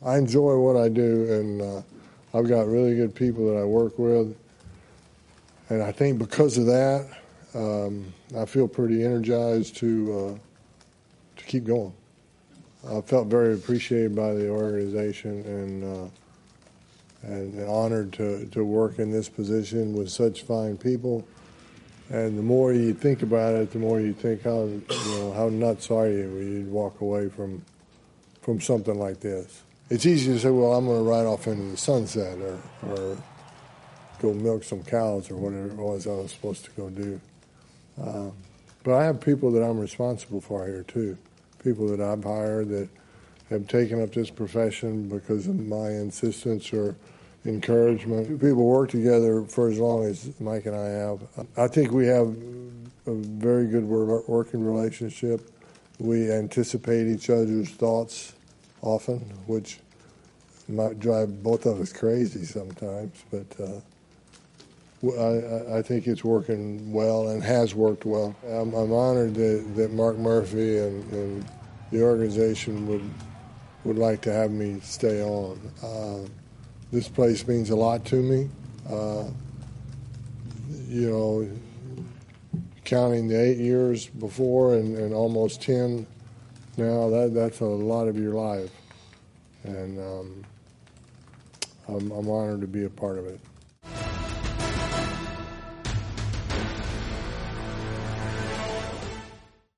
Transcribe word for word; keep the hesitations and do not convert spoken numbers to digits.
I enjoy what I do, and uh, I've got really good people that I work with. And I think because of that, um, I feel pretty energized to uh, to keep going. I felt very appreciated by the organization and uh, and honored to, to work in this position with such fine people. And the more you think about it, the more you think how you know how nuts are you when you walk away from from something like this. It's easy to say, well, I'm going to ride off into the sunset or, or go milk some cows or whatever it was I was supposed to go do. Um, but I have people that I'm responsible for here too, people that I've hired that have taken up this profession because of my insistence or encouragement. People work together for as long as Mike and I have. I think we have a very good working relationship. We anticipate each other's thoughts often, which might drive both of us crazy sometimes, but uh, I, I think it's working well and has worked well. I'm, I'm honored that, that Mark Murphy and, and the organization would would like to have me stay on. Uh, this place means a lot to me. Uh, you know, counting the eight years before and, and almost ten now, that that's a lot of your life, and um, I'm, I'm honored to be a part of it.